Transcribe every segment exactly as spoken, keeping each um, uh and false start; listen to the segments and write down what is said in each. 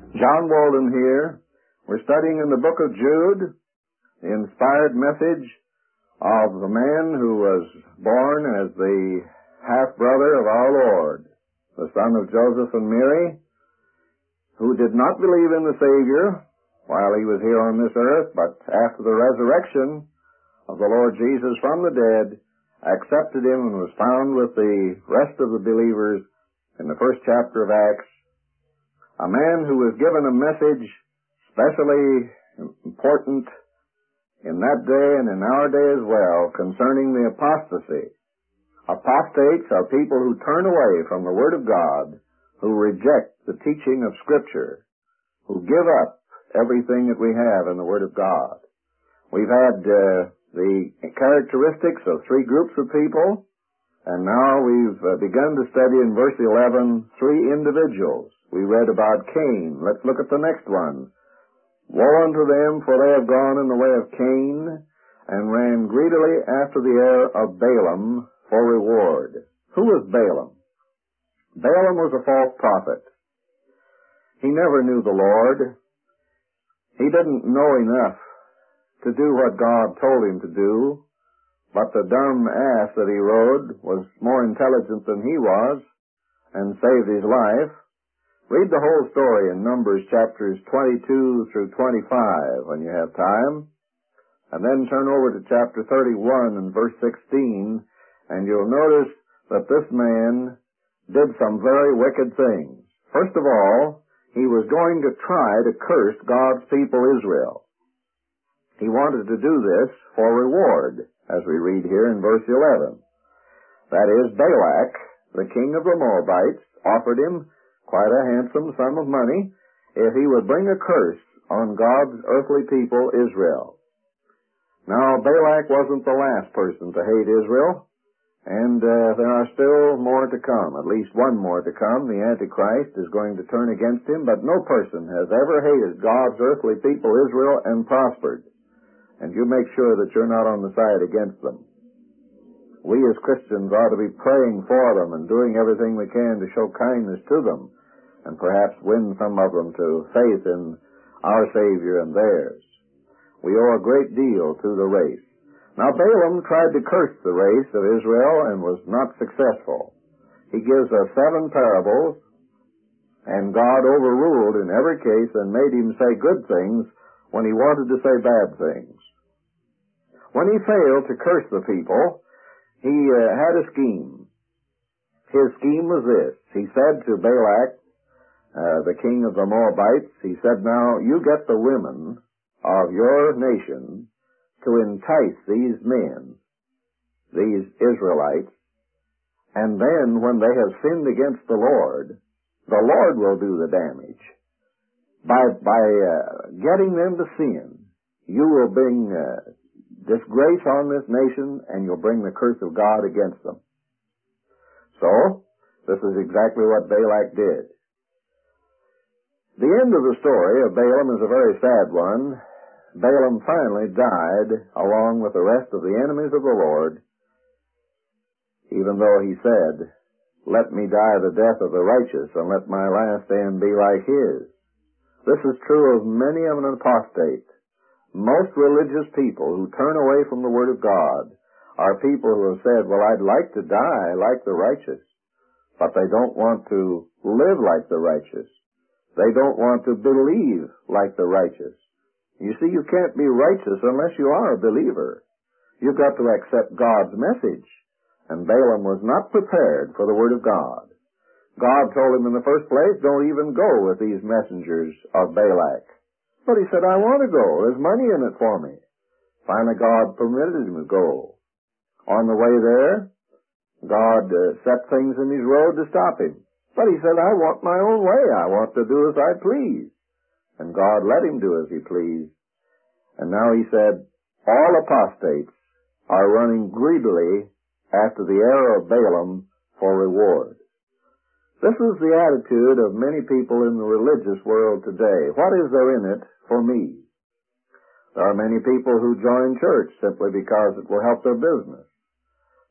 John Walden here. We're studying in the book of Jude, the inspired message of the man who was born as the half-brother of our Lord, the son of Joseph and Mary, who did not believe in the Savior while he was here on this earth, but after the resurrection of the Lord Jesus from the dead, accepted him and was found with the rest of the believers in the first chapter of Acts. A man who was given a message especially important in that day and in our day as well concerning the apostasy. Apostates are people who turn away from the Word of God, who reject the teaching of Scripture, who give up everything that we have in the Word of God. We've had uh, the characteristics of three groups of people, and now we've uh, begun to study in verse eleven three individuals. We read about Cain. Let's look at the next one. Woe unto them, for they have gone in the way of Cain, and ran greedily after the heir of Balaam for reward. Who was Balaam? Balaam was a false prophet. He never knew the Lord. He didn't know enough to do what God told him to do, but the dumb ass that he rode was more intelligent than he was, and saved his life. Read the whole story in Numbers chapters twenty-two through twenty-five when you have time, and then turn over to chapter thirty-one and verse sixteen, and you'll notice that this man did some very wicked things. First of all, he was going to try to curse God's people Israel. He wanted to do this for reward, as we read here in verse eleven. That is, Balak, the king of the Moabites, offered him quite a handsome sum of money if he would bring a curse on God's earthly people, Israel. Now, Balak wasn't the last person to hate Israel, and uh, there are still more to come, at least one more to come. The Antichrist is going to turn against him, but no person has ever hated God's earthly people, Israel, and prospered. And you make sure that you're not on the side against them. We as Christians ought to be praying for them and doing everything we can to show kindness to them, and perhaps win some of them to faith in our Savior and theirs. We owe a great deal to the race. Now, Balaam tried to curse the race of Israel and was not successful. He gives us seven parables, and God overruled in every case and made him say good things when he wanted to say bad things. When he failed to curse the people, he uh, had a scheme. His scheme was this. He said to Balak, uh, the king of the Moabites, he said, now, you get the women of your nation to entice these men, these Israelites, and then when they have sinned against the Lord, the Lord will do the damage. By, by uh, getting them to sin, you will bring uh, disgrace on this nation, and you'll bring the curse of God against them. So, this is exactly what Balak did. The end of the story of Balaam is a very sad one. Balaam finally died along with the rest of the enemies of the Lord, even though he said, let me die the death of the righteous, and let my last end be like his. This is true of many of an apostate. Most religious people who turn away from the Word of God are people who have said, well, I'd like to die like the righteous, but they don't want to live like the righteous. They don't want to believe like the righteous. You see, you can't be righteous unless you are a believer. You've got to accept God's message. And Balaam was not prepared for the Word of God. God told him in the first place, don't even go with these messengers of Balak. But he said, I want to go. There's money in it for me. Finally, God permitted him to go. On the way there, God uh, set things in his road to stop him. But he said, I want my own way. I want to do as I please. And God let him do as he pleased. And now he said, all apostates are running greedily after the error of Balaam for reward. This is the attitude of many people in the religious world today. What is there in it for me? There are many people who join church simply because it will help their business.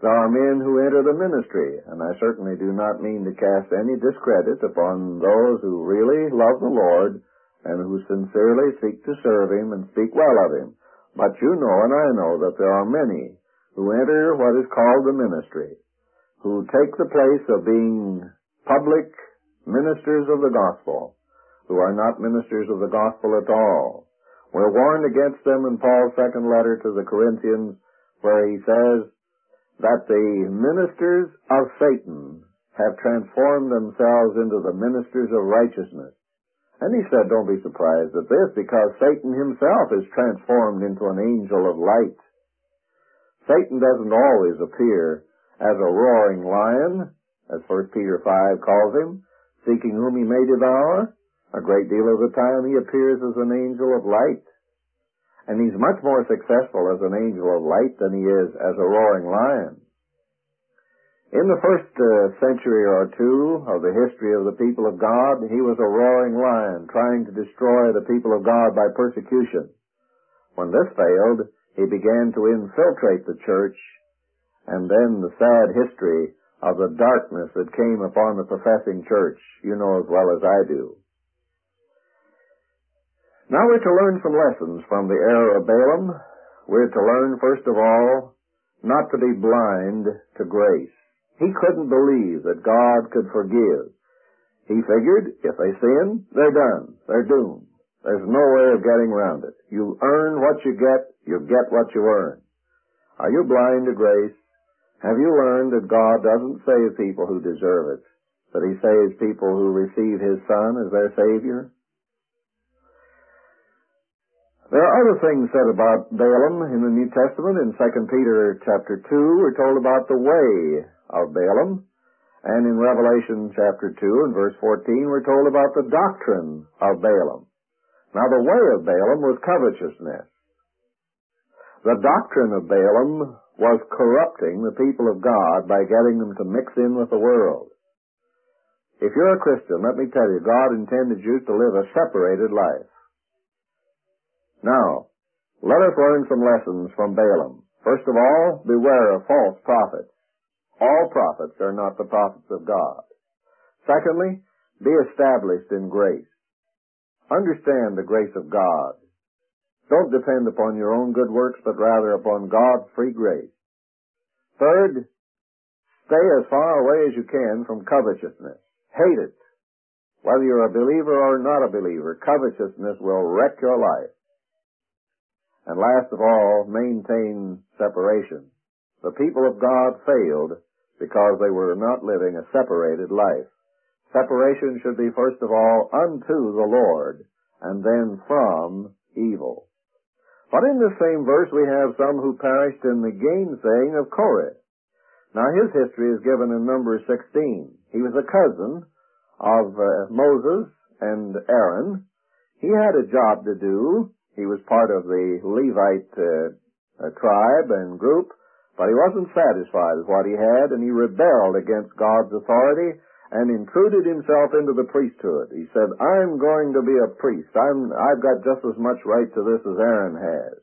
There are men who enter the ministry, and I certainly do not mean to cast any discredit upon those who really love the Lord and who sincerely seek to serve Him and speak well of Him. But you know and I know that there are many who enter what is called the ministry, who take the place of being public ministers of the gospel, who are not ministers of the gospel at all. We're warned against them in Paul's second letter to the Corinthians, where he says that the ministers of Satan have transformed themselves into the ministers of righteousness. And he said, don't be surprised at this, because Satan himself is transformed into an angel of light. Satan doesn't always appear as a roaring lion, as First Peter five calls him, seeking whom he may devour. A great deal of the time he appears as an angel of light. And he's much more successful as an angel of light than he is as a roaring lion. In the first uh, century or two of the history of the people of God, he was a roaring lion trying to destroy the people of God by persecution. When this failed, he began to infiltrate the church, and then the sad history of the darkness that came upon the professing church, you know as well as I do. Now we're to learn some lessons from the error of Balaam. We're to learn, first of all, not to be blind to grace. He couldn't believe that God could forgive. He figured, if they sin, they're done. They're doomed. There's no way of getting around it. You earn what you get, you get what you earn. Are you blind to grace? Have you learned that God doesn't save people who deserve it, but He saves people who receive His Son as their Savior? There are other things said about Balaam in the New Testament. In Second Peter chapter two, we're told about the way of Balaam. And in Revelation chapter two and verse fourteen, we're told about the doctrine of Balaam. Now, the way of Balaam was covetousness. The doctrine of Balaam was corrupting the people of God by getting them to mix in with the world. If you're a Christian, let me tell you, God intended you to live a separated life. Now, let us learn some lessons from Balaam. First of all, beware of false prophets. All prophets are not the prophets of God. Secondly, be established in grace. Understand the grace of God. Don't depend upon your own good works, but rather upon God's free grace. Third, stay as far away as you can from covetousness. Hate it. Whether you're a believer or not a believer, covetousness will wreck your life. And last of all, maintain separation. The people of God failed because they were not living a separated life. Separation should be first of all unto the Lord, and then from evil. But in this same verse we have some who perished in the gainsaying of Korah. Now his history is given in Numbers sixteen. He was a cousin of uh, Moses and Aaron. He had a job to do. He was part of the Levite uh, uh, tribe and group, but he wasn't satisfied with what he had, and he rebelled against God's authority and intruded himself into the priesthood. He said, I'm going to be a priest. I'm, I've got just as much right to this as Aaron has.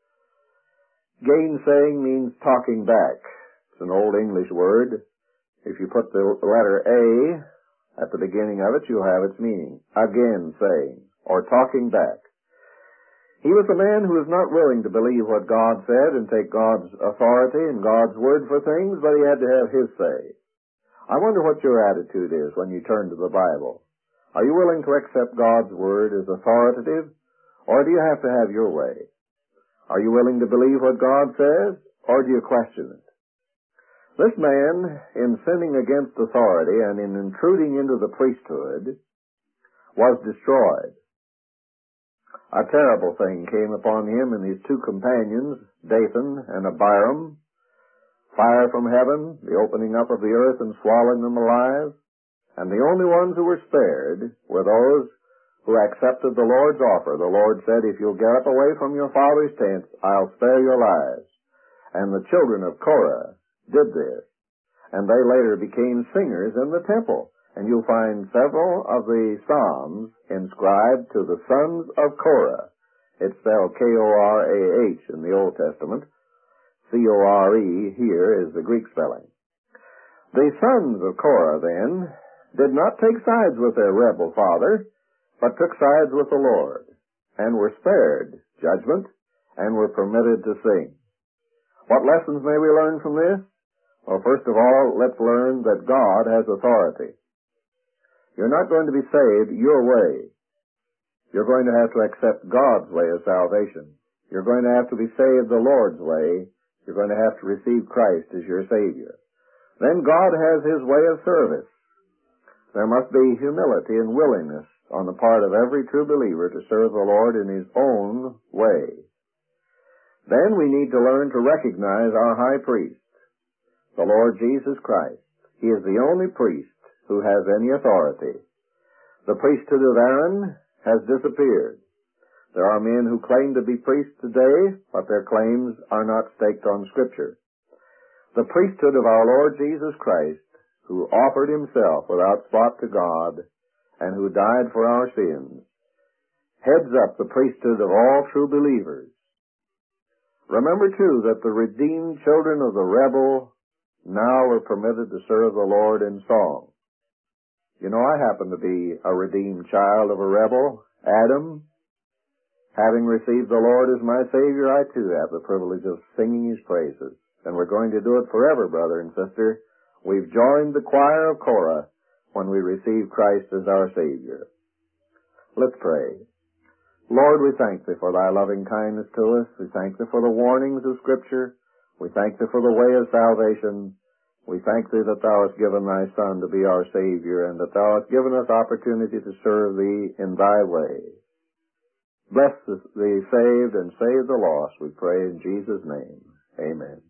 Gainsaying means talking back. It's an old English word. If you put the letter A at the beginning of it, you'll have its meaning. Again saying, or talking back. He was a man who was not willing to believe what God said and take God's authority and God's word for things, but he had to have his say. I wonder what your attitude is when you turn to the Bible. Are you willing to accept God's word as authoritative, or do you have to have your way? Are you willing to believe what God says, or do you question it? This man, in sinning against authority and in intruding into the priesthood, was destroyed. A terrible thing came upon him and his two companions, Dathan and Abiram. Fire from heaven, the opening up of the earth and swallowing them alive. And the only ones who were spared were those who accepted the Lord's offer. The Lord said, if you'll get up away from your father's tents, I'll spare your lives. And the children of Korah did this. And they later became singers in the temple. And you'll find several of the Psalms inscribed to the sons of Korah. It's spelled K O R A H in the Old Testament. C O R E here is the Greek spelling. The sons of Korah, then, did not take sides with their rebel father, but took sides with the Lord, and were spared judgment, and were permitted to sing. What lessons may we learn from this? Well, first of all, let's learn that God has authority. You're not going to be saved your way. You're going to have to accept God's way of salvation. You're going to have to be saved the Lord's way. You're going to have to receive Christ as your Savior. Then God has His way of service. There must be humility and willingness on the part of every true believer to serve the Lord in His own way. Then we need to learn to recognize our high priest, the Lord Jesus Christ. He is the only priest who has any authority. The priesthood of Aaron has disappeared. There are men who claim to be priests today, but their claims are not staked on Scripture. The priesthood of our Lord Jesus Christ, who offered Himself without spot to God, and who died for our sins, heads up the priesthood of all true believers. Remember, too, that the redeemed children of the rebel now are permitted to serve the Lord in song. You know, I happen to be a redeemed child of a rebel, Adam. Having received the Lord as my Savior, I too have the privilege of singing His praises. And we're going to do it forever, brother and sister. We've joined the choir of Korah when we receive Christ as our Savior. Let's pray. Lord, we thank Thee for Thy loving kindness to us. We thank Thee for the warnings of Scripture. We thank Thee for the way of salvation. We thank Thee that Thou hast given Thy Son to be our Savior, and that Thou hast given us opportunity to serve Thee in Thy way. Bless the saved and save the lost, we pray in Jesus' name. Amen.